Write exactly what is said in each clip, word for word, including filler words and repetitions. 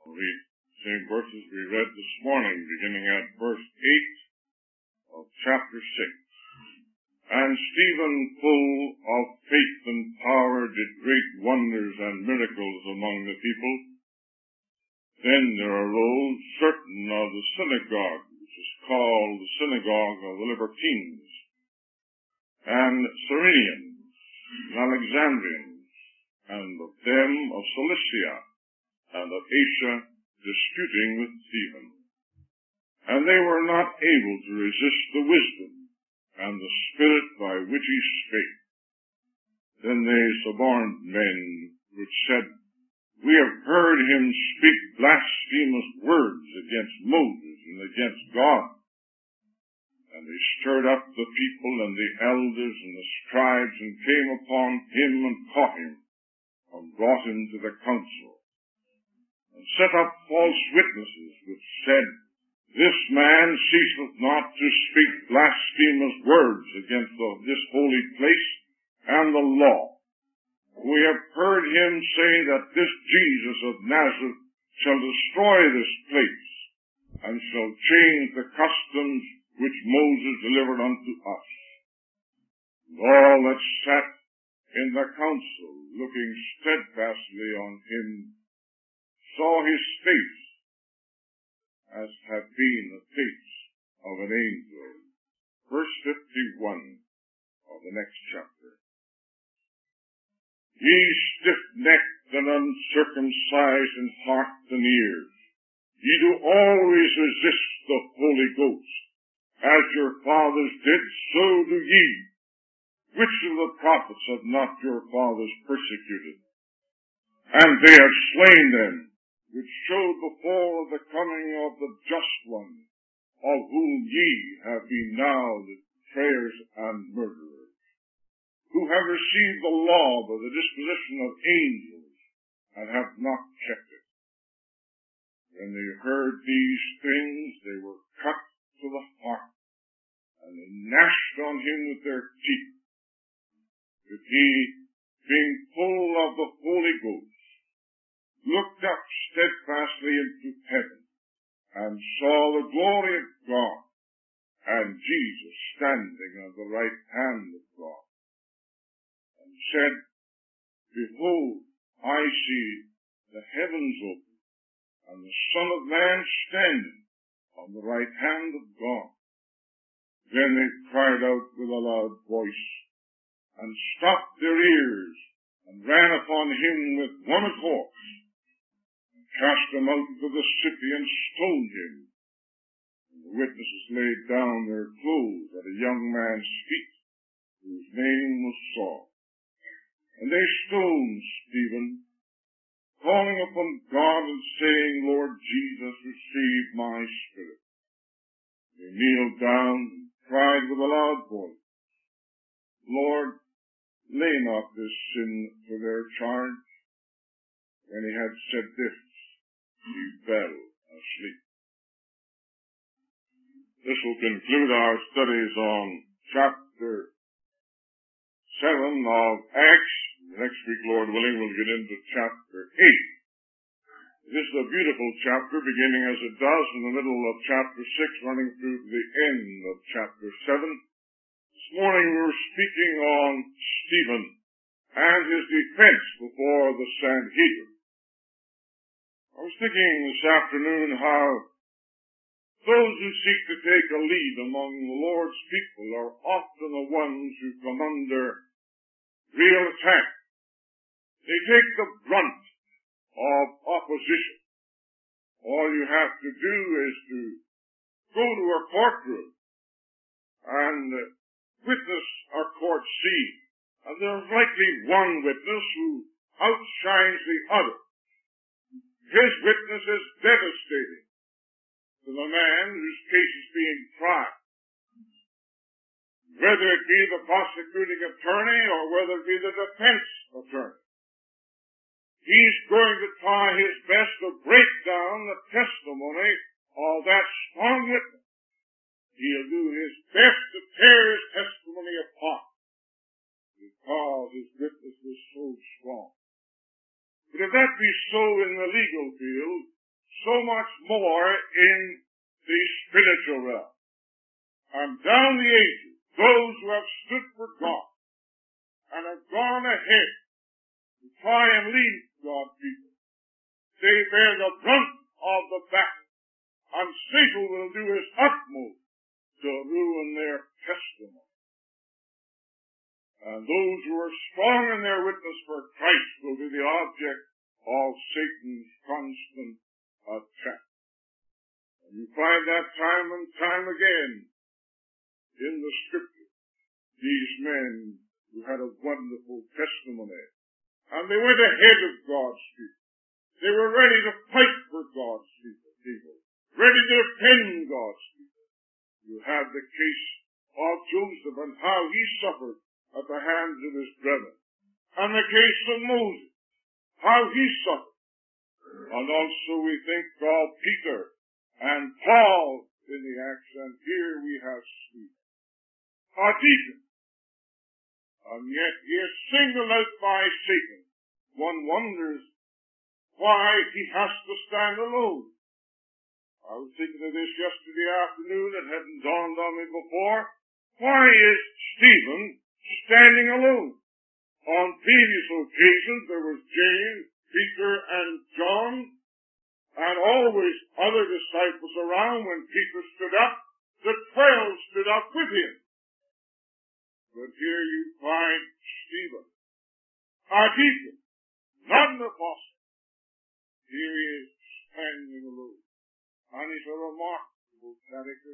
Read same verses we read this morning, beginning at verse eight of chapter six. And Stephen, full of faith and power, did great wonders and miracles among the people. Then there arose certain of the synagogue, which is called the synagogue of the Libertines, and Cyrenians, and Alexandrians, and of them of Cilicia, and of Asia, disputing with Stephen. And they were not able to resist the wisdom and the spirit by which he spake. Then they suborned men which said, We have heard him speak blasphemous words against Moses and against God. And they stirred up the people and the elders and the scribes, and came upon him and caught him, and brought him to the council, and set up false witnesses, which said, This man ceaseth not to speak blasphemous words against the, this holy place and the law. We have heard him say that this Jesus of Nazareth shall destroy this place, and shall change the customs which Moses delivered unto us. And all that sat in the council, looking steadfastly on him, saw his face as had been the face of an angel. Verse fifty-one of the next chapter. Ye stiff-necked and uncircumcised in heart and ears, ye do always resist the Holy Ghost. As your fathers did, so do ye. Which of the prophets have not your fathers persecuted? And they have slain them, which showed before the coming of the just one, of whom ye have been now the betrayers and murderers, who have received the law by the disposition of angels, and have not kept it. When they heard these things, they were cut to the heart, and they gnashed on him with their teeth. But he, being full of the Holy Ghost, looked up steadfastly into heaven, and saw the glory of God, and Jesus standing on the right hand of God, and said, Behold, I see the heavens open, and the Son of Man standing on the right hand of God. Then they cried out with a loud voice, and stopped their ears, and ran upon him with one accord, and cast him out of the city, and stoned him. And the witnesses laid down their clothes at a young man's feet, whose name was Saul. And they stoned Stephen, calling upon God and saying, Lord Jesus, receive my spirit. They kneeled down and cried with a loud voice, Lord, lay not this sin to their charge. When he had said this, he fell asleep. This will conclude our studies on chapter seven of Acts. Next week, Lord willing, we'll get into chapter eight. This is a beautiful chapter, beginning as it does in the middle of chapter six, running through to the end of chapter seven. This morning we were speaking on Stephen and his defense before the Sanhedrin. I was thinking this afternoon how those who seek to take a lead among the Lord's people are often the ones who come under real attack. They take the brunt of opposition. All you have to do is to go to a courtroom and witness a court scene. And there's likely one witness who outshines the other. His witness is devastating to the man whose case is being tried. Whether it be the prosecuting attorney or whether it be the defense attorney. He's going to try his best to break down the testimony of that strong witness. He'll do his best to tear his testimony apart because his witness was so strong. But if that be so in the legal field, so much more in the spiritual realm. And down the ages, those who have stood for God and have gone ahead to try and lead God's people, they bear the brunt of the battle, and Satan will do his utmost to ruin their testimony. And those who are strong in their witness for Christ will be the object of Satan's constant attack. And you find that time and time again in the Scripture. These men who had a wonderful testimony, and they went ahead of God's people. They were ready to fight for God's people, ready to defend God's people. You have the case of Joseph and how he suffered at the hands of his brethren, and the case of Moses, how he suffered. And also we think of Peter and Paul in the Acts, and here we have Stephen, our deacon. And yet he is singled out by Satan. One wonders why he has to stand alone. I was thinking of this yesterday afternoon. It hadn't dawned on me before. Why is Stephen standing alone? On previous occasions there was James, Peter, and John, and always other disciples around. When Peter stood up, the twelve stood up with him. But here you find Stephen, a deacon, not an apostle. Here he is standing alone. And he's a remarkable character.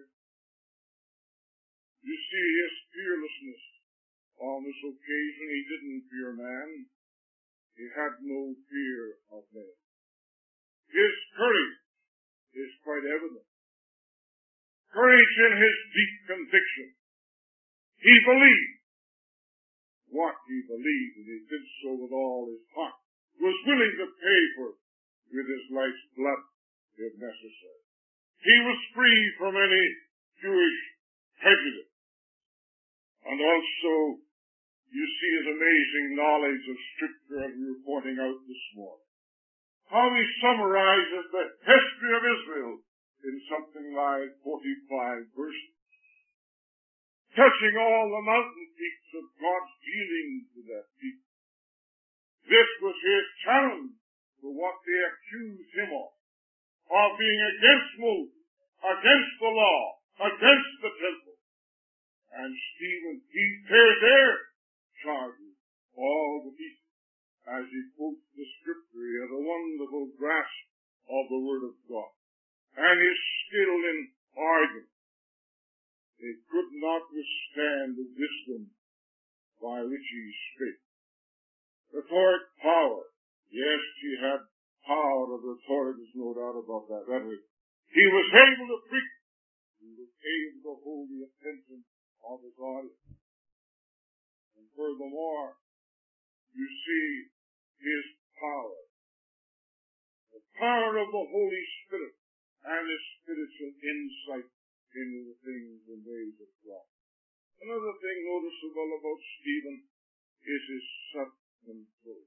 You see his fearlessness on this occasion. He didn't fear man. He had no fear of men. His courage is quite evident. Courage in his deep conviction. He believed what he believed, and he did so with all his heart. Was willing to pay for it with his life's blood, if necessary. He was free from any Jewish prejudice. And also, you see his amazing knowledge of Scripture, as we were pointing out this morning. How he summarizes the history of Israel in something like forty-five verses, touching all the mountain peaks of God's dealings with that people. This was his challenge for what they accused him of, of being against Moses, against the law, against the temple. And Stephen, he tears their charges all the pieces. As he quotes the Scripture, he has a wonderful grasp of the Word of God, and his skill in argument. They could not withstand the wisdom by which he spake. Rhetoric power. Yes, he had power of rhetoric, there's no doubt about that. Rhetoric. He was able to preach. He was able to hold the attention of his audience. And furthermore, you see his power. The power of the Holy Spirit and his spiritual insight into the things and ways of God. Another thing noticeable about Stephen is his self-control.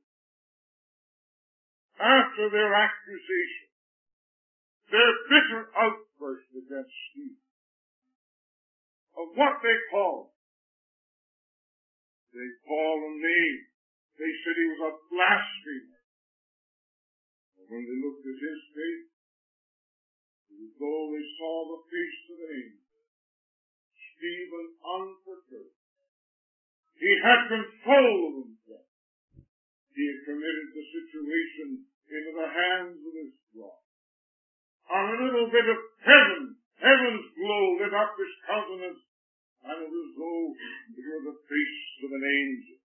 After their accusation, their bitter outburst against Stephen, of what they called, they called him names. They said he was a blasphemer. And when they looked at his face, as though they saw the face of an angel, Stephen unperturbed. He had control of himself. He had committed the situation into the hands of his God. And a little bit of heaven, heaven's glow lit up his countenance, and it was as though it were the face of an angel.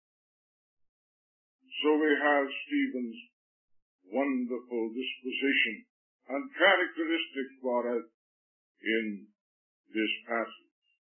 So we have Stephen's wonderful disposition and characteristics brought out in this passage.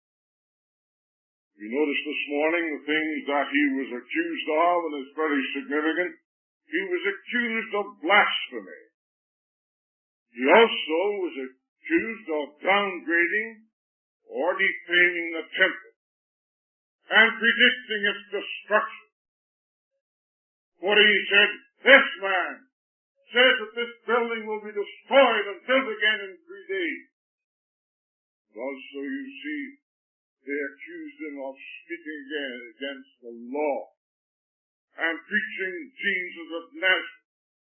You notice this morning the things that he was accused of, and it's very significant. He was accused of blasphemy. He also was accused of downgrading or defaming the temple and predicting its destruction. For he said, this man says that this building will be destroyed destroyed and built again in three days. Also, you see, they accused him of speaking again against the law and preaching Jesus of Nazareth,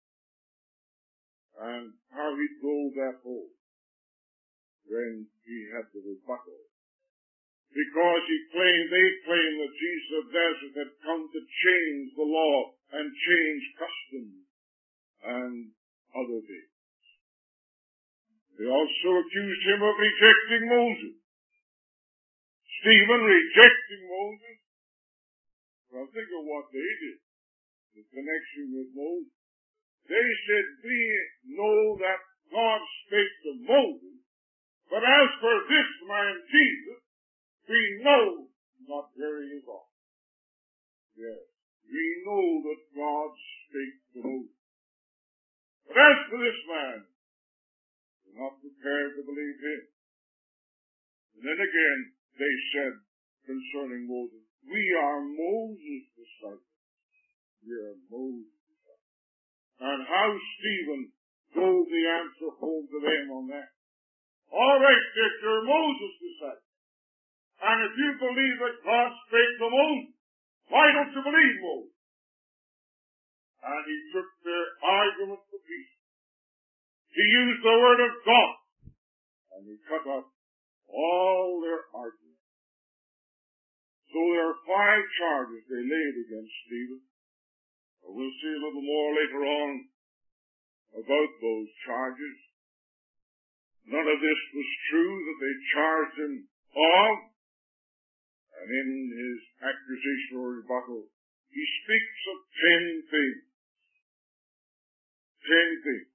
and how he drove that home when he had the rebuttal. Because he claimed, they claimed that Jesus of Nazareth had come to change the law and change customs and other things. They also accused him of rejecting Moses. Stephen rejecting Moses. Well, think of what they did, the connection with Moses. They said, we know that God spake to Moses, but as for this man Jesus, we know not where he is off. Yes, we know that God spake to Moses. But as for this man, we're not prepared to believe him. And then again, they said concerning Moses, we are Moses' disciples. We are Moses' disciples. And how Stephen drove the answer home to them on that. All right, Dick, you're Moses' disciples. And if you believe that God spake to Moses, why don't you believe Moses? And he took their argument to pieces. He used the word of God, and he cut off all their arguments. So there are five charges they laid against Stephen. We'll see a little more later on about those charges. None of this was true that they charged him of. And in his accusation or rebuttal, he speaks of ten things. Ten things.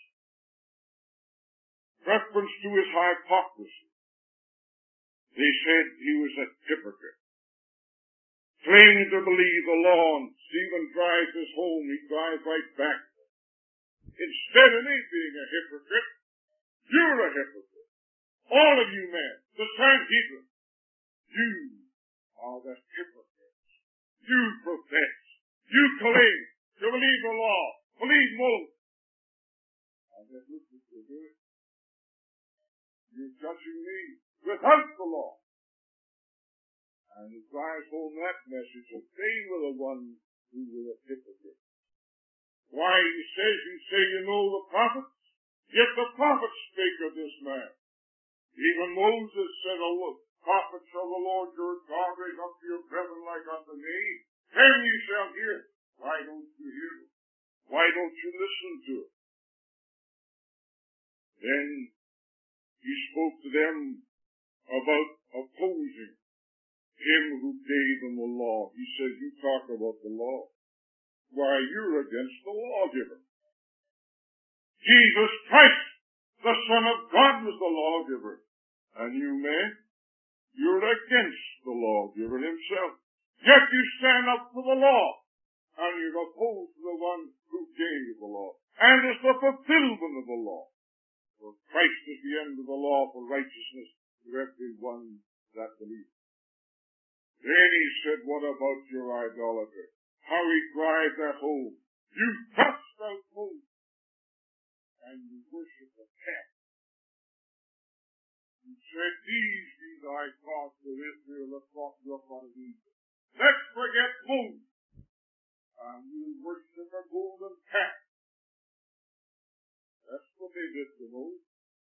Reference to his hypocrisy. They said he was a hypocrite. Claiming to believe the law, and Stephen drives us home, he drives right back. Instead of me being a hypocrite, you're a hypocrite. All of you men, the Sanhedrin, you are the hypocrites. You profess. You claim to believe the law, believe Moses. And then look what you're doing. You're judging me without the law. And he drives home that message that they were the ones who were the hypocrites. Why, he says, you say you know the prophets, yet the prophets spake of this man. Even Moses said, oh, look, prophets of the Lord your God, raise up your brethren like unto me, then you shall hear it. Why don't you hear it? Why don't you listen to it? Then he spoke to them about opposing him who gave them the law. He says, you talk about the law. Why, you're against the lawgiver. Jesus Christ, the Son of God, was the lawgiver. And you men, you're against the lawgiver himself. Yet you stand up for the law, and you're opposed to the one who gave the law, and is the fulfillment of the law. For Christ is the end of the law for righteousness to every one that believes. Then he said, what about your idolatry? How he drives that home. You thrust out Moses, and you worship the calf. He said, these be thy gods of Israel that brought you up out of Egypt. Let's forget Moses, and you worship a golden calf. That's what they did to Moses.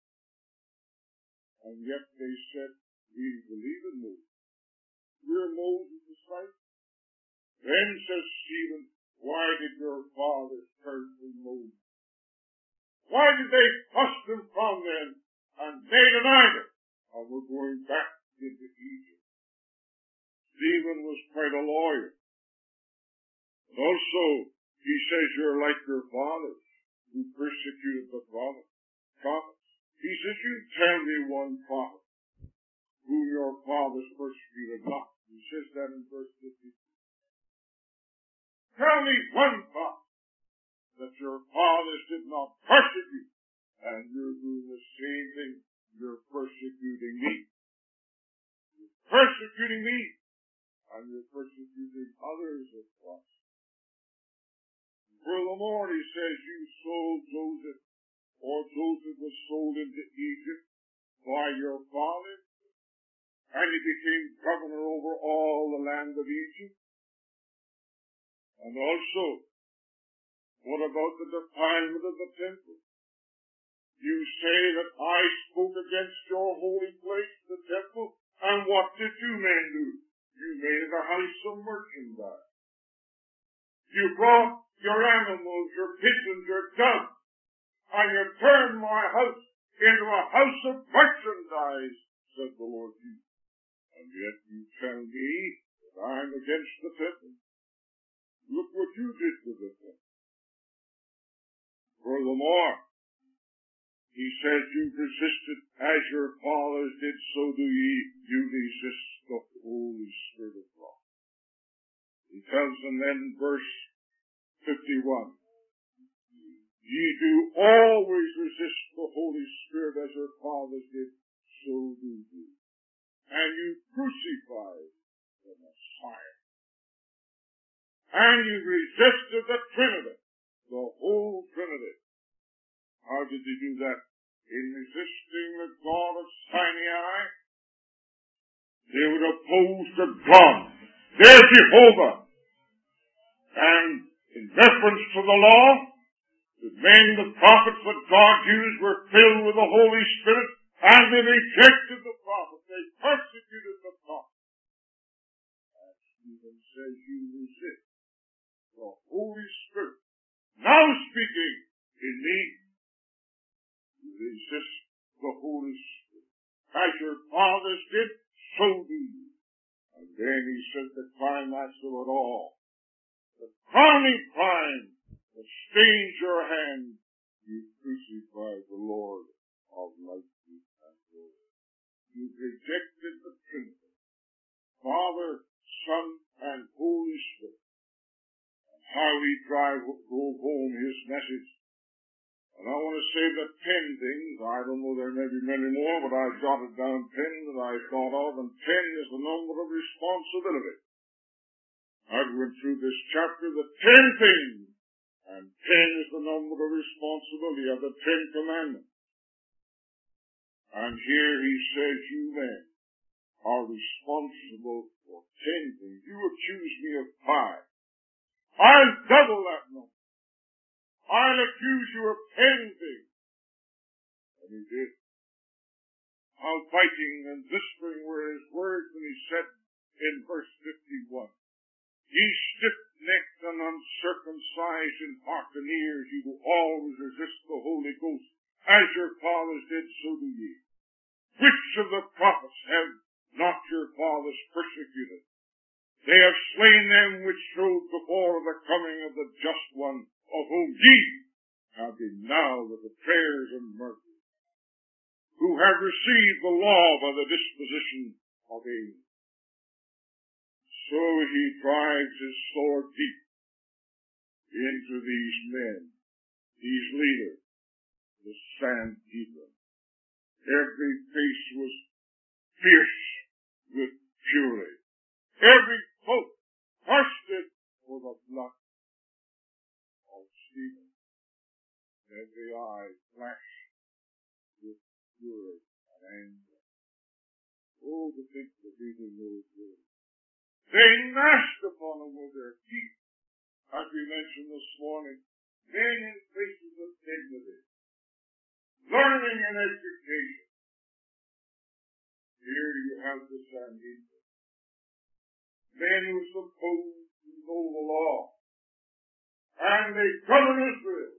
And yet they said, we believe in Moses. We're Moses' disciples. Then says Stephen, why did your fathers turn from Moses? Why did they thrust him from them and made an idol? And we're going back into Egypt. Stephen was quite a lawyer. And also, he says you're like your fathers who persecuted the prophets. He says, you tell me one prophet whom your fathers persecuted not. He says that in verse fifty. Tell me one prophet that your fathers did not persecute, and you're doing the same thing. You're persecuting me. You're persecuting me, and you're persecuting others of us. Furthermore, he says, you sold Joseph or he became governor over all the land of Egypt? And also, what about the defilement of the temple? You say that I spoke against your holy place, the temple, and what did you men do? You made it a house of merchandise. You brought your animals, your pigeons, your doves, and you turned my house into a house of merchandise, said the Lord Jesus. And yet you tell me that I'm against the temple. Look what you did to the temple. Furthermore, he says you resisted as your fathers did, so do ye. You resist the Holy Spirit of God. He tells them then in verse fifty-one, ye do always resist the Holy Spirit as your fathers did, so do you. And you crucified the Messiah. And you resisted the Trinity, the whole Trinity. How did you do that? In resisting the God of Sinai, they would oppose the God, their Jehovah. And in reference to the law, the men, the prophets that God used were filled with the Holy Spirit, and they rejected the prophet. They persecuted the prophet. And Stephen says you resist the Holy Spirit, now speaking in me. You resist the Holy Spirit. As your fathers did, so do you. And then he said the climax of it all. The crowning crime that stains your hand, you crucified the Lord of light and glory. You rejected the Trinity, Father, Son, and Holy Spirit. And how he drive, drove home his message. And I want to say that ten things, I don't know, there may be many more, but I've jotted down ten that I thought of, and ten is the number of responsibility. I've went through this chapter, the ten things, and ten is the number of responsibility of the Ten Commandments. And here he says, you men are responsible for ten things. You accuse me of five. I'll double that number. I'll accuse you of ten things. And he did. How biting and whispering were his words when he said in verse fifty-one, ye stiff-necked and uncircumcised in heart and ears, you do always resist the Holy Ghost. As your fathers did, so do ye. Which of the prophets have not your fathers persecuted? They have slain them which showed before the coming of the just one, of whom ye have been now with the prayers and mercy, who have received the law by the disposition of angels. So he drives his sword deep into these men, these leaders, the Sanhedrin. Every face was fierce with fury. Every coat thirsted for the blood of Stephen. Every eye flashed with fury and anger. Oh, to think of reading those words. They gnashed upon him with their teeth, as we mentioned this morning, men in places of dignity, learning and education. Here you have the Sanhedrin. Men who are supposed to know the law, and they govern Israel.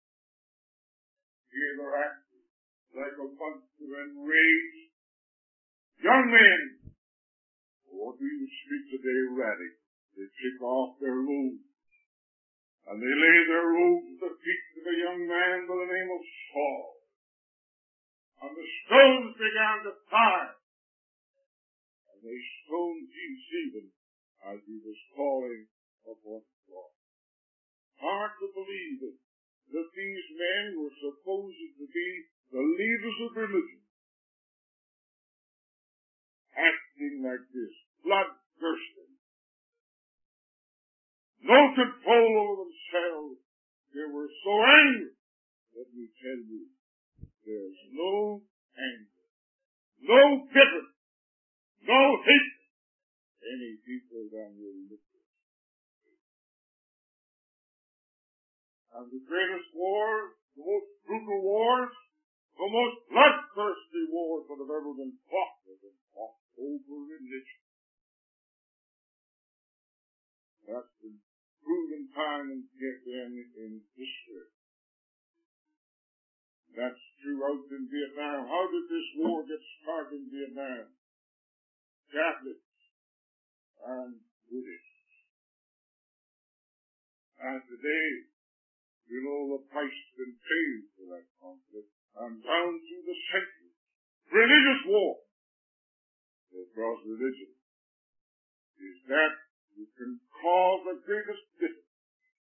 Here they're acting like a bunch of enraged young men. Or do you speak today radical? They take off their robes, and they lay their robes at the feet of a young man by the name of Saul. And the stones began to fly. And they stoned Stephen as he was calling upon God. Hard to believe it, that these men were supposed to be the leaders of religion, acting like this, bloodthirsty, no control over themselves. They were so angry. Let me tell you, there's no anger, no bitterness, no religious. And the greatest wars, the most brutal wars, the most bloodthirsty wars that have ever been fought have been fought over religion. That's been proven time and again in history. That's throughout in Vietnam. How did this war get started in Vietnam? Catholics and Buddhists. And today, you know, the price has been paid for that conflict. And down through the centuries, religious war, because religion is that which can cause the greatest bitterness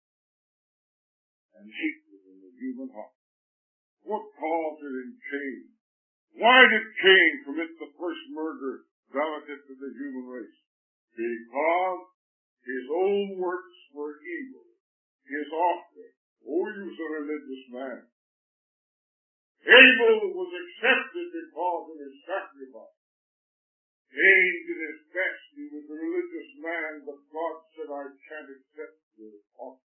and hatred in the human heart. What caused it in Cain? Why did Cain commit the first murder relative to the human race? Because his own works were evil. His offering. Oh, he was a religious man. Abel was accepted because of his sacrifice. Cain did his best. He was a religious man, but God said, I can't accept your offering.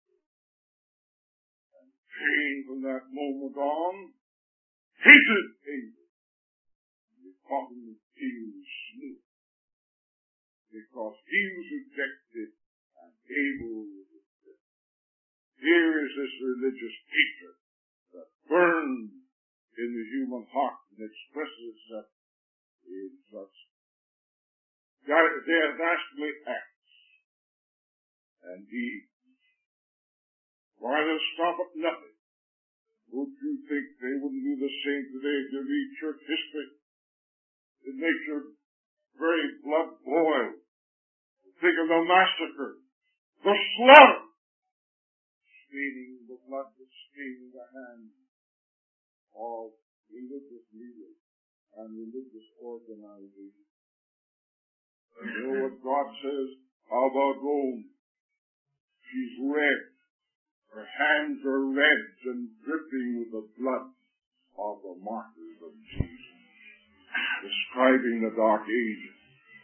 And Cain, from that moment on, hated Abel. Because he was slew. Because he was rejected and Abel was rejected. Here is this religious hatred that burns in the human heart and expresses itself in such dastardly acts and deeds. Why, they'll stop at nothing. Don't you think they wouldn't do the same today if you read church history? It makes your very blood boil. Think of the massacre, the slaughter, staining the blood, staining the hands of religious leaders and religious organizations. You know what God says about Rome? She's red. Her hands are red and dripping with the blood of the martyrs of Jesus, describing the Dark Ages.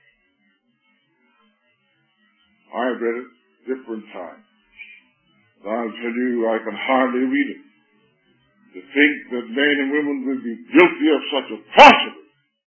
I've read it different times. And I'll tell you, I can hardly read it. To think that men and women will be guilty of such atrocity,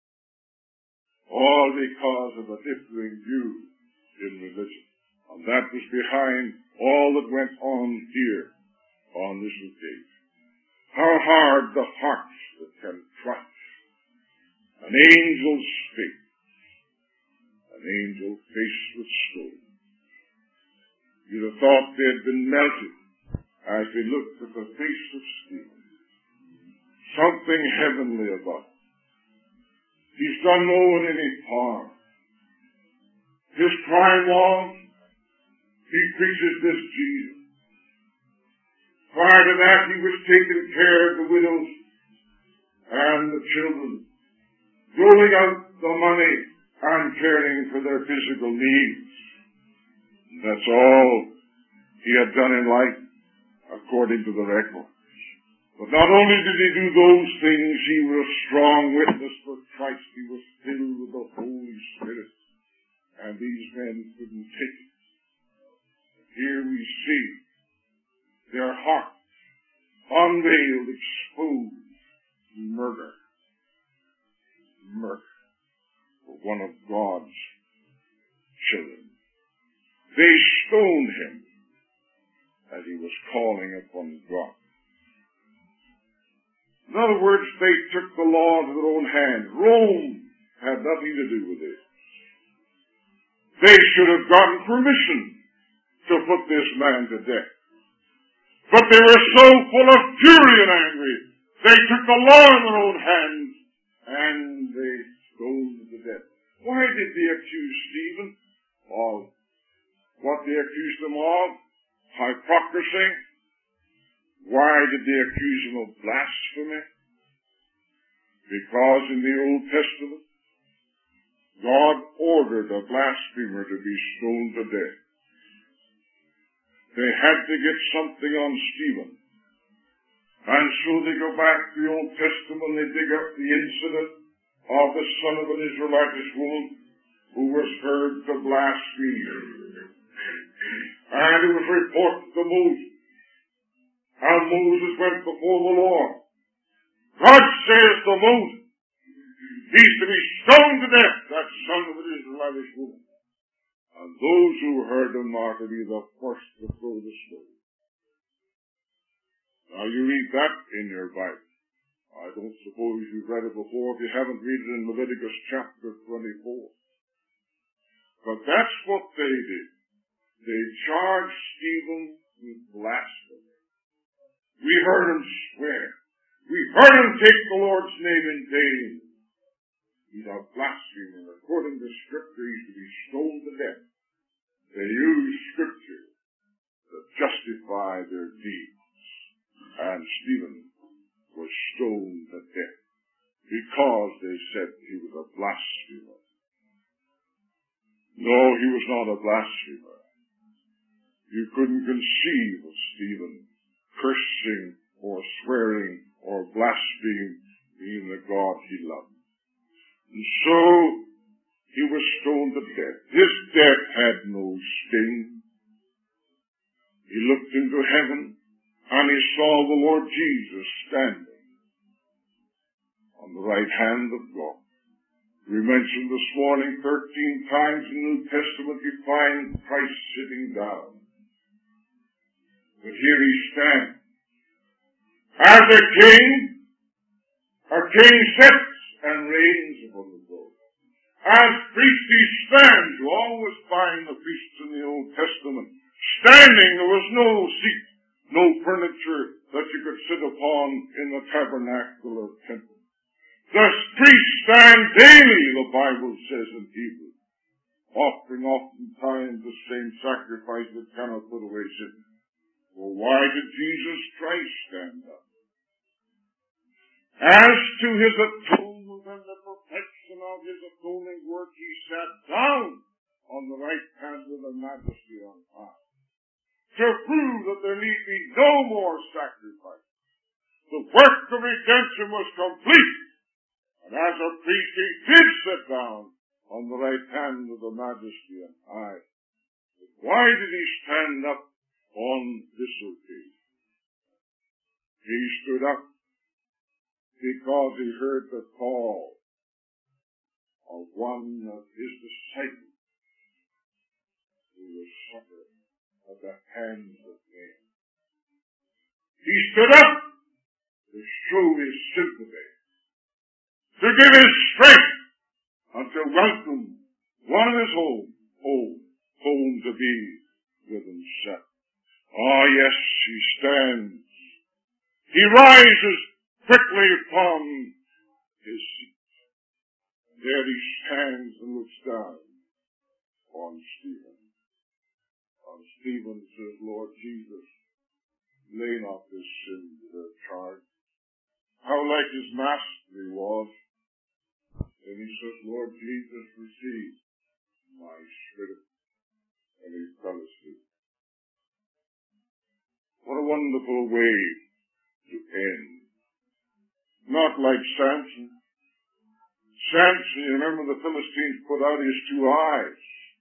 all because of a differing view in religion. And that was behind all that went on here on this occasion. How hard the hearts that can crush an angel's face, an angel faced with stone. You'd have thought they had been melted as they looked at the face of Stephen. Something heavenly about him. He's done no one any harm. His crime was, he preaches this Jesus. Prior to that, he was taking care of the widows and the children, doling out the money and caring for their physical needs. That's all he had done in life, according to the record. But not only did he do those things, he was a strong witness for Christ. He was filled with the Holy Spirit. And these men couldn't take it. Here we see their hearts unveiled, exposed, murder. Murder for one of God's children. They stoned him as he was calling upon God. In other words, they took the law into their own hands. Rome had nothing to do with it. They should have gotten permission to put this man to death. But they were so full of fury and angry, they took the law in their own hands and they stoned him to death. Why did they accuse Stephen of what they accused him of? Hypocrisy. Why did they accuse him of blasphemy? Because in the Old Testament, God ordered a blasphemer to be stoned to death. They had to get something on Stephen. And so they go back to the Old Testament, they dig up the incident of the son of an Israelitish woman who was heard to blaspheme. And it was reported to Moses how Moses went before the Lord. God says to Moses, he's to be stoned to death, that son of an Israelitish woman. And those who heard him are to be the first to throw the stone. Now you read that in your Bible. I don't suppose you've read it before. If you haven't, read it in Leviticus chapter twenty-four. But that's what they did. They charged Stephen with blasphemy. We heard him swear. We heard him take the Lord's name in vain. He's a blasphemer. According to Scripture, he's to be stoned to death. They used Scripture to justify their deeds. And Stephen was stoned to death because they said he was a blasphemer. No, he was not a blasphemer. You couldn't conceive of Stephen cursing or swearing or blaspheming being the God he loved. And so he was stoned to death. His death had no sting. He looked into heaven and he saw the Lord Jesus standing on the right hand of God. We mentioned this morning thirteen times in the New Testament you find Christ sitting down. But here he stands. As a king, a king sits and reigns upon the throne. As priest he stands. You always find the priests in the Old Testament standing. There was no seat, no furniture that you could sit upon in the tabernacle or temple. The priests stand daily, the Bible says in Hebrews, offering oftentimes the same sacrifice that cannot put away sin. Well, why did Jesus Christ stand up? As to his atonement and the perfection of his atoning work, he sat down on the right hand of the Majesty on high, to prove that there need be no more sacrifice. The work of redemption was complete, and as a priest he did sit down on the right hand of the Majesty on high. But why did he stand up on this occasion? He stood up because he heard the call of one of his disciples who was suffering at the hands of men. He stood up to show his sympathy, to give his strength, and to welcome one of his home, home, home to be with himself. Ah, yes, he stands. He rises quickly upon his seat. There he stands and looks down on Stephen. And Stephen says, Lord Jesus, lay not this sin to their charge. How like his master he was. And he says, Lord Jesus, receive my spirit. And he fell asleep. What a wonderful way to end. Not like Samson. Samson, you remember the Philistines put out his two eyes.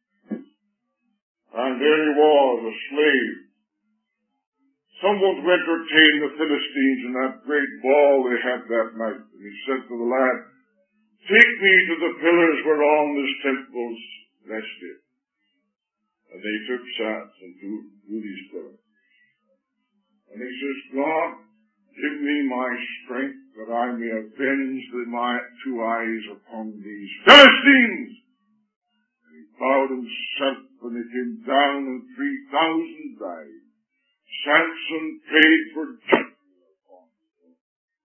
And there he was, a slave. Someone to entertain the Philistines in that great ball they had that night. And he said to the lad, take me to the pillars whereon this temple's rested. And they took Samson to, to these pillars. And he says, God, give me my strength that I may avenge the, my two eyes upon these Philistines. And he bowed himself and he came down and three thousand died. Samson prayed for judgment upon them.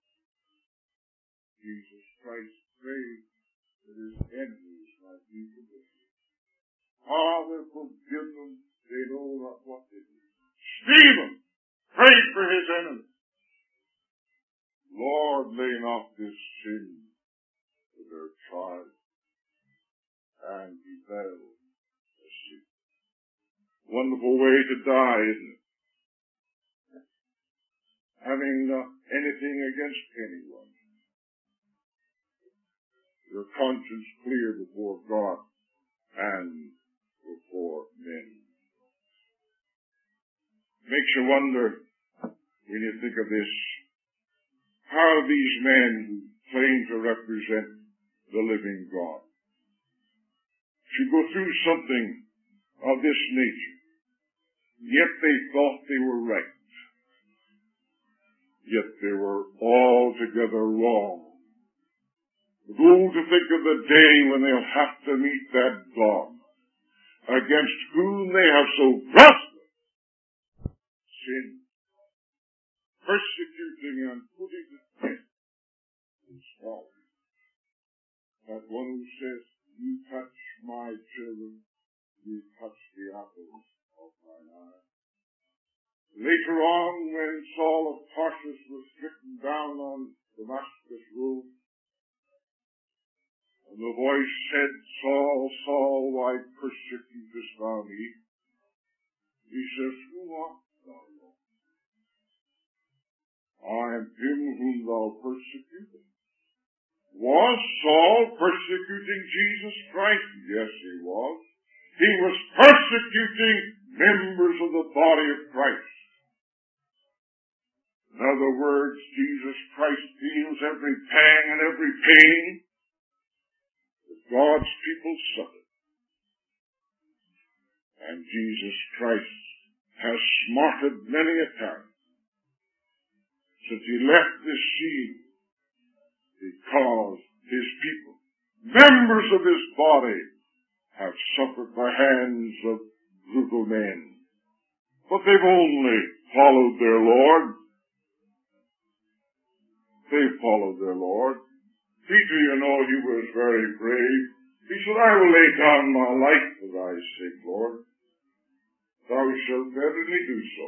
Jesus Christ prayed that his enemies might be forgiven. Father, forgive them. They know not what they do. Stephen prayed for his enemies. Lord, lay not this sin to their charge. And he fell asleep. Wonderful way to die, isn't it? Having uh, anything against anyone. Your conscience clear before God. and before men. Makes you wonder, when you think of this, how these men who claim to represent the living God should go through something of this nature, yet they thought they were right. Yet they were altogether wrong. Oh, to think of the day when they'll have to meet that God against whom they have so grossly sinned, persecuting and putting to death his followers. That one who says, you touch my children, you touch the apples of mine eye. Later on, when Saul of Tarsus was stricken down on Damascus road, and the voice said, Saul, Saul, why persecutest thou me? He says, who art thou, Lord? I am him whom thou persecutest. Was Saul persecuting Jesus Christ? Yes, he was. He was persecuting members of the body of Christ. In other words, Jesus Christ feels every pang and every pain that God's people suffer. And Jesus Christ has smarted many a time since he left this scene, because his people, members of his body, have suffered by hands of brutal men. But they've only followed their Lord. They followed their Lord. Peter, you know, he was very brave. He said, I will lay down my life for thy sake, Lord. Thou shalt verily do so.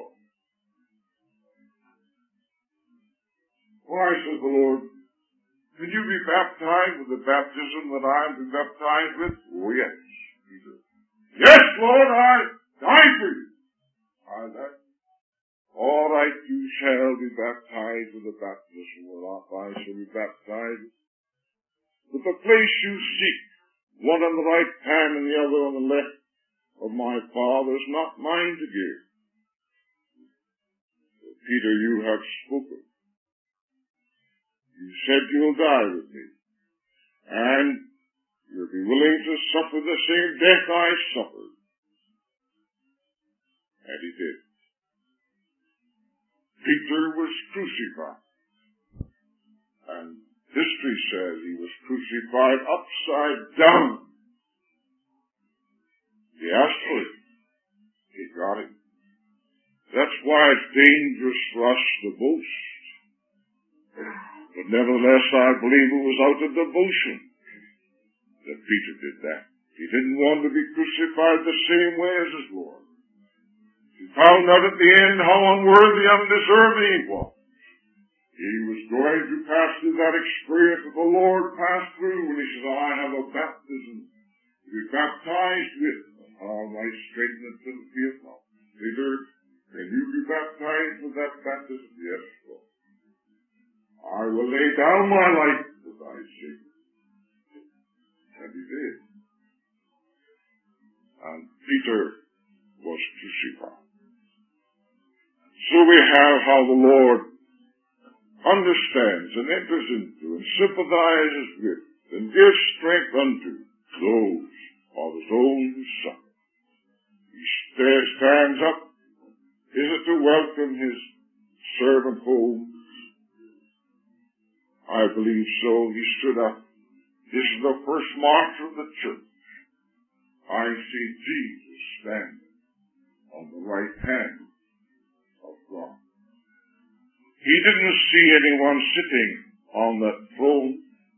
Why, says the Lord, can you be baptized with the baptism that I am to be baptized with? Oh, yes, Peter. Yes, Lord, I die for you. I die. All right, you shall be baptized with the baptism whereof I shall be baptized. But the place you seek, one on the right hand and the other on the left of my Father, is not mine to give. Peter, you have spoken. You said you'll die with me. And you'll be willing to suffer the same death I suffered. And he did. Peter was crucified. And history says he was crucified upside down. He asked for it. He got it. That's why it's dangerous for us to boast. But nevertheless, I believe it was out of devotion that Peter did that. He didn't want to be crucified the same way as his Lord. He found out at the end how unworthy and undeserving he was. He was going to pass through that experience that the Lord passed through when he said, I have a baptism to be baptized with. How I straighten it to the feet now. Peter, can you be baptized with that baptism? Yes, Lord. I will lay down my life for thy sake. And he did. And Peter was crucified. So we have how the Lord understands and enters into and sympathizes with and gives strength unto those of his own son. He stands up. Is it to welcome his servant home? I believe so. He stood up. This is the first march of the church. I see Jesus standing on the right hand of God. He didn't see anyone sitting on that throne.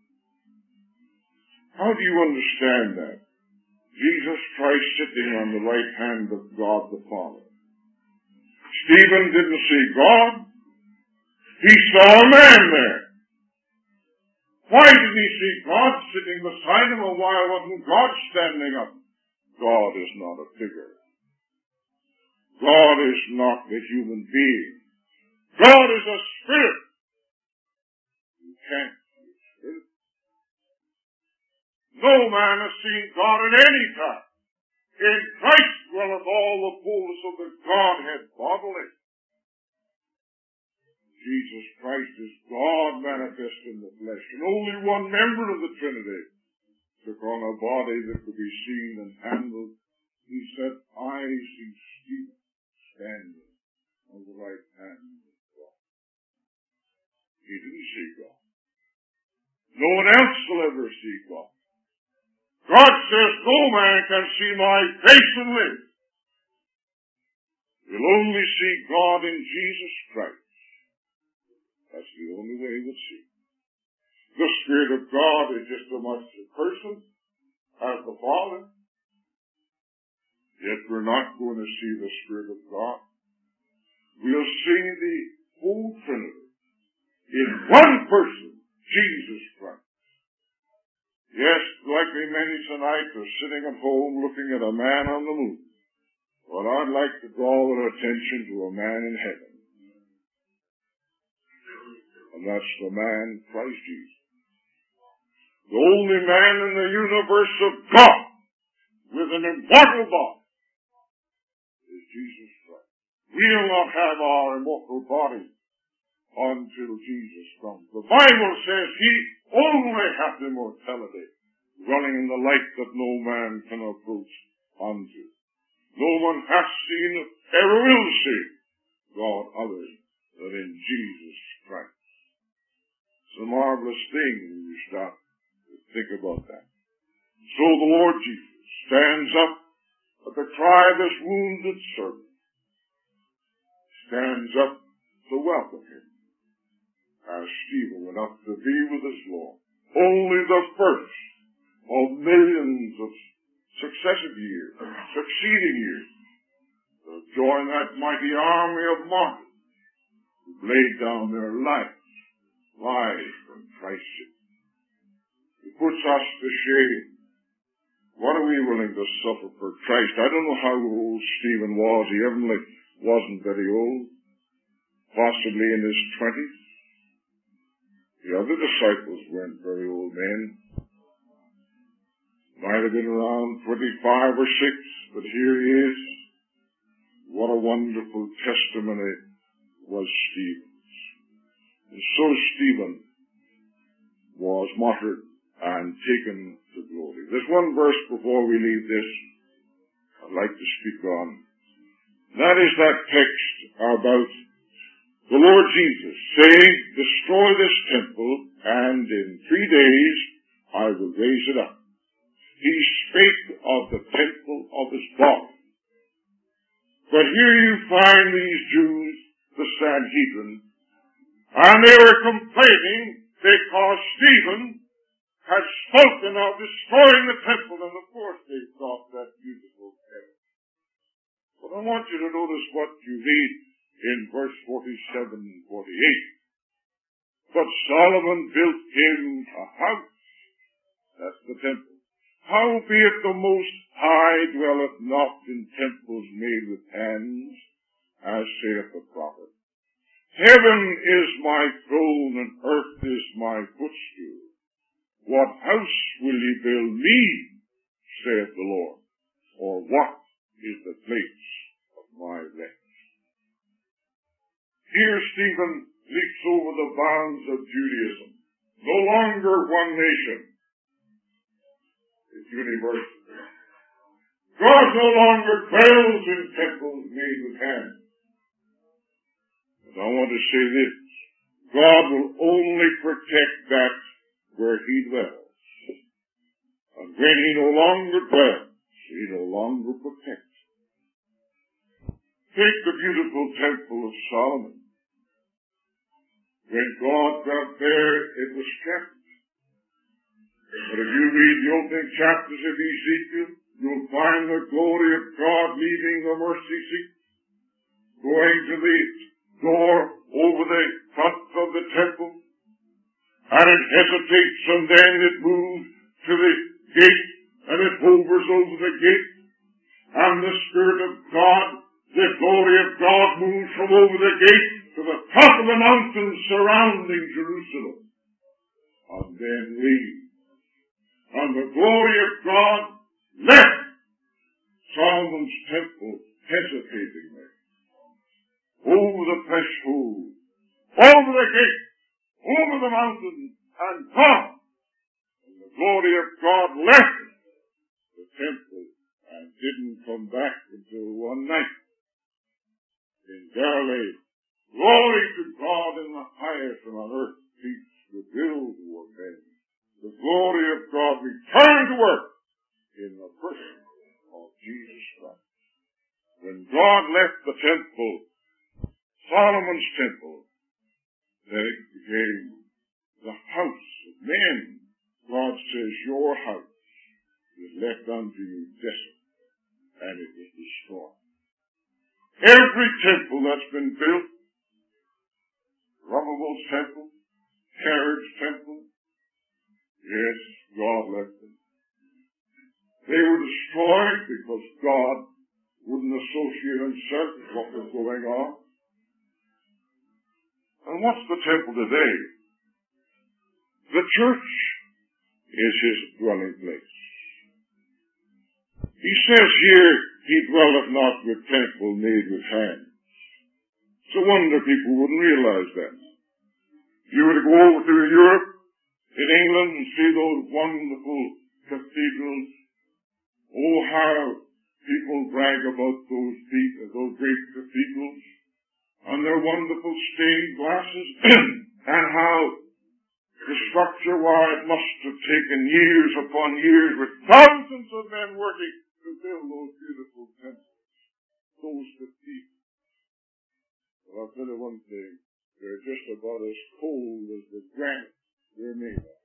How do you understand that? Jesus Christ sitting on the right hand of God the Father. Stephen didn't see God. He saw a man there. Why did he see God sitting beside him, or why wasn't God standing up? God is not a figure. God is not a human being. God is a spirit. You can't see a spirit. No man has seen God at any time. In Christ dwelleth all the fullness of the Godhead bodily. Jesus Christ is God manifest in the flesh, and only one member of the Trinity took on a body that could be seen and handled. He said, I see Stephen standing on the right hand of God. He didn't see God. No one else will ever see God. God says no man can see my face and live. You'll only see God in Jesus Christ. That's the only way we'll see. The Spirit of God is just as much a person as the Father. Yet we're not going to see the Spirit of God. We'll see the whole Trinity in one person, Jesus Christ. Yes, likely many tonight are sitting at home looking at a man on the moon. But I'd like to draw their attention to a man in heaven. And that's the man, Christ Jesus. The only man in the universe of God with an immortal body is Jesus Christ. We'll not have our immortal body until Jesus comes. The Bible says he only hath immortality, dwelling in the light that no man can approach unto. No one hath seen, ever will see, God other than in Jesus Christ. It's a marvelous thing when you stop to think about that. So the Lord Jesus stands up at the cry of his wounded servant, stands up to welcome him, as Stephen went up to be with his Lord. Only the first of millions of successive years, succeeding years, to join that mighty army of martyrs who laid down their lives, lives for Christ's sake. It puts us to shame. What are we willing to suffer for Christ? I don't know how old Stephen was. He evidently wasn't very old. Possibly in his twenties. The other disciples weren't very old men. Might have been around twenty-five or six, but here he is. What a wonderful testimony was Stephen's. And so Stephen was martyred and taken to glory. There's one verse before we leave this I'd like to speak on. That is that text about the Lord Jesus saying, destroy this temple, and in three days I will raise it up. He spake of the temple of his body. But here you find these Jews, the Sanhedrin, and they were complaining because Stephen had spoken of destroying the temple, and of course they thought that beautiful text. But I want you to notice what you read in verse forty-seven and forty-eight. But Solomon built him a house. That's the temple. Howbeit the Most High dwelleth not in temples made with hands, as saith the prophet. Heaven is my throne, and earth is my footstool. What house will ye build me, saith the Lord, or what is the place of my rest? Here Stephen leaps over the bounds of Judaism. No longer one nation. It's universal. God no longer dwells in temples made with hands. But I want to say this. God will only protect that where he dwells. And when he no longer dwells, he no longer protects. Take the beautiful temple of Solomon. When God got there, it was kept. But if you read the opening chapters of Ezekiel, you'll find the glory of God leaving the mercy seat, going to the door over the front of the temple, and it hesitates, and then it moves to the gate, and it hovers over the gate, and the Spirit of God, the glory of God, moves from over the gate to the top of the mountain surrounding Jerusalem, and then leaves. And the glory of God left Solomon's temple hesitatingly. Over the threshold, over the gate, over the mountain, and gone. And the glory of God left the temple and didn't come back until one night. In Galilee, glory to God in the highest, and on earth peace, goodwill toward men. The glory of God returned to earth in the person of Jesus Christ. When God left the temple, Solomon's temple, then it became the house of men. God says, your house is left unto you desolate, and it was destroyed. Every temple that's been built, Zerubbabel's temple, Herod's temple, yes, God left them. They were destroyed because God wouldn't associate himself with what was going on. And what's the temple today? The church is his dwelling place. He says here, he dwelleth not with temple made with hands. It's a wonder people wouldn't realize that. If you were to go over to Europe, in England, and see those wonderful cathedrals, oh, how people brag about those deep, those great cathedrals, and their wonderful stained glasses, and how the structure, why it must have taken years upon years with thousands of men working to build those beautiful temples, those cathedrals. But I'll tell you one thing, they're just about as cold as the granite they're made of.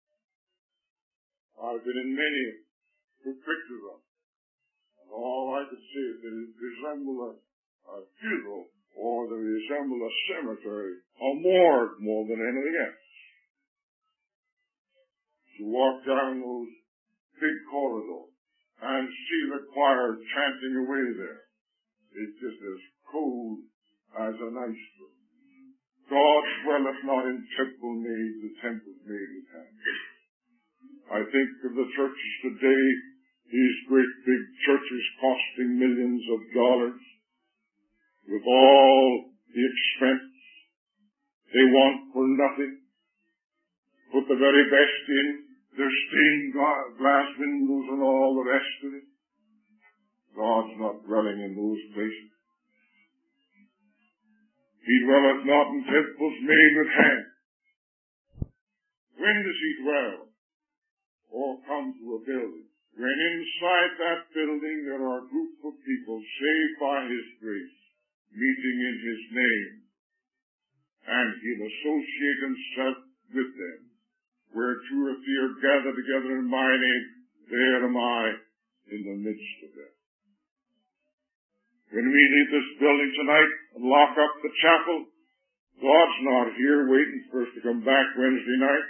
I've been in many who pictures of them, and all I could see is that it resembled a, a funeral, or they resemble a cemetery, a morgue more than anything else. You walk down those big corridors and see the choir chanting away there. It's just as cold as an ice room. God dwelleth not in temple made, the temples made with hands. I think of the churches today, these great big churches costing millions of dollars, with all the expense they want for nothing. Put the very best in, their stained glass windows and all the rest of it. God's not dwelling in those places. He dwelleth not in temples made with hands. When does he dwell or come to a building? When inside that building there are a group of people saved by his grace, meeting in his name, and he'll associate himself with them. Where two or three are gathered together in my name, there am I in the midst of them. When we leave this building tonight and lock up the chapel, God's not here waiting for us to come back Wednesday night.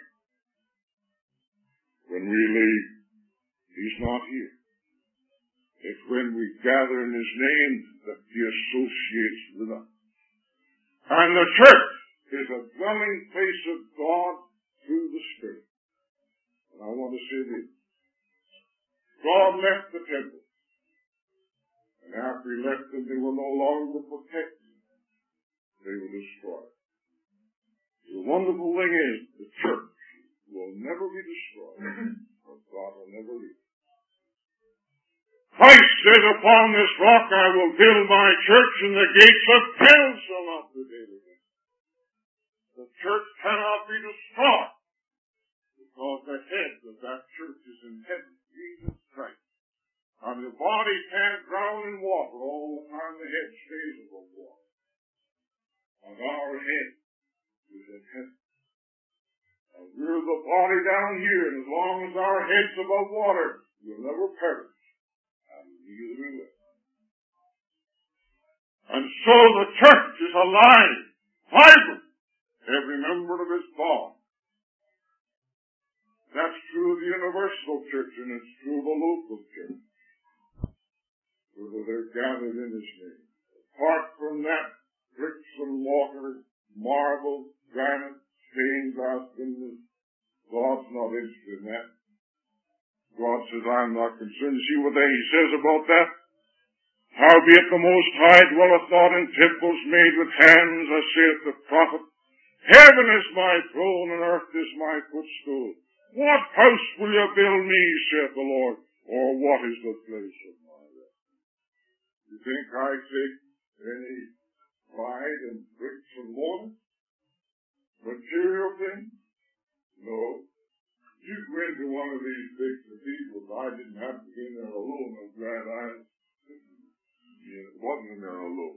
When we leave, he's not here. It's when we gather in his name that he associates with us. And the church is a dwelling place of God through the Spirit. And I want to say this. God left the temple. And after he left them, they were no longer protected. They were destroyed. The wonderful thing is, the church will never be destroyed, but God will never leave. Christ says, upon this rock I will build my church, and the gates of hell shall not prevail against it. The church cannot be destroyed, because the head of that church is in heaven, Jesus Christ. And the body can't drown in water all the time the head stays above water. And our head is in heaven. And we're the body down here, and as long as our head's above water, we'll never perish. And neither will we. And so the church is alive, vibrant, every member of its body. That's true of the universal church, and it's true of the local church, where they're gathered in his name. Apart from that, bricks and mortar, marble, granite, stained glass windows, God's not interested in that. God says, I'm not concerned. See what he says about that? Howbeit the Most High dwelleth not in temples made with hands, as saith the prophet. Heaven is my throne, and earth is my footstool. What house will you build me, saith the Lord, or what is the place of my rest? You think I take any pride in bricks and mortar? Material things? No. You go into one of these big cathedrals. I didn't have to be in there alone. I'm glad I yeah, wasn't in there alone.